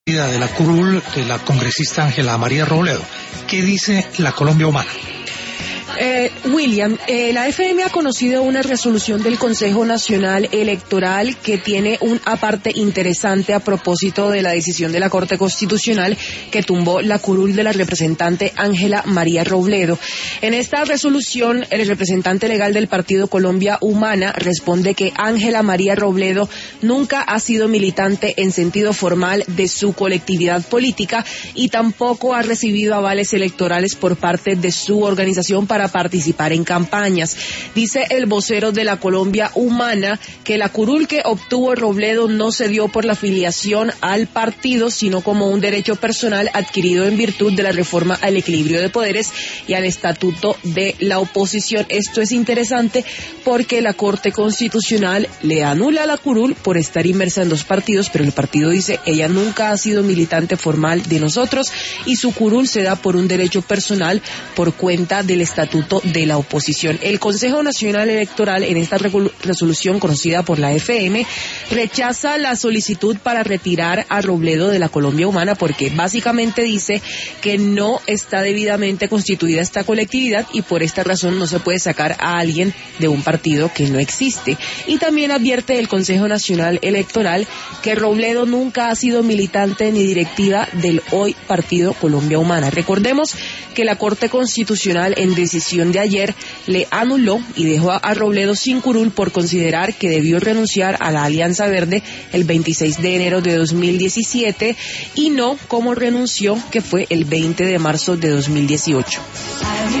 De la curul de la congresista Ángela María Robledo. ¿Qué dice la Colombia Humana? William, la FM ha conocido una resolución del Consejo Nacional Electoral que tiene un aparte interesante a propósito de la decisión de la Corte Constitucional que tumbó la curul de la representante Ángela María Robledo. En esta resolución, el representante legal del Partido Colombia Humana responde que Ángela María Robledo nunca ha sido militante en sentido formal de su colectividad política y tampoco ha recibido avales electorales por parte de su organización para participar en campañas. Dice el vocero de la Colombia Humana que la curul que obtuvo Robledo no se dio por la afiliación al partido, sino como un derecho personal adquirido en virtud de la reforma al equilibrio de poderes y al estatuto de la oposición. Esto es interesante porque la Corte Constitucional le anula a la curul por estar inmersa en dos partidos, pero el partido dice ella nunca ha sido militante formal de nosotros y su curul se da por un derecho personal por cuenta del estatuto de la oposición. El Consejo Nacional Electoral, en esta resolución conocida por la FM, rechaza la solicitud para retirar a Robledo de la Colombia Humana porque básicamente dice que no está debidamente constituida esta colectividad y por esta razón no se puede sacar a alguien de un partido que no existe. Y también advierte el Consejo Nacional Electoral que Robledo nunca ha sido militante ni directiva del hoy Partido Colombia Humana. Recordemos que la Corte Constitucional en decisión de ayer le anuló y dejó a Robledo sin curul por considerar que debió renunciar a la Alianza Verde el 26 de enero de 2017 y no como renunció, que fue el 20 de marzo de 2018.